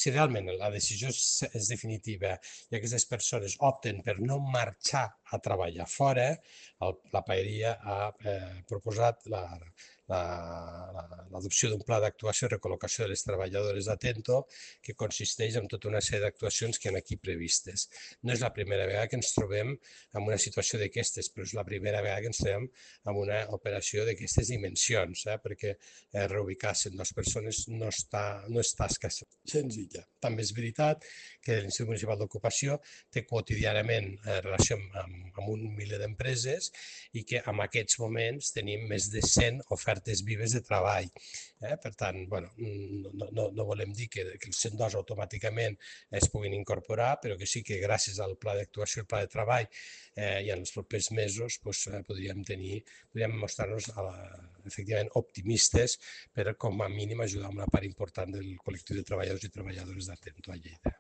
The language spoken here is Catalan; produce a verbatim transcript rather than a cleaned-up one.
si realment la decisió és, és definitiva i aquestes persones opten per no marxar a treballar fora, el, la paeria ha eh, proposat la, l'adopció d'un pla d'actuació i recol·locació de les treballadores d'Atento que consisteix en tota una sèrie d'actuacions que hi ha aquí previstes. No és la primera vegada que ens trobem en una situació d'aquestes, però és la primera vegada que ens trobem en una operació d'aquestes dimensions, eh? perquè eh, reubicar cent dues persones no, està, no és tasca senzilla. També és veritat que l'Institut Municipal d'Ocupació té quotidianament eh, relació amb, amb un miler d'empreses i que en aquests moments tenim més de cent ofertes vives de treball. Eh? Per tant, bueno, no, no, no volem dir que, que els cent dos automàticament es puguin incorporar, però que sí que gràcies al pla d'actuació i al pla de treball eh, i en els propers mesos doncs, eh, podríem tenir, podríem mostrar-nos efectivament optimistes per com a mínim ajudar una part important del col·lectiu de treballadors i treballadores d'Atento a Lleida.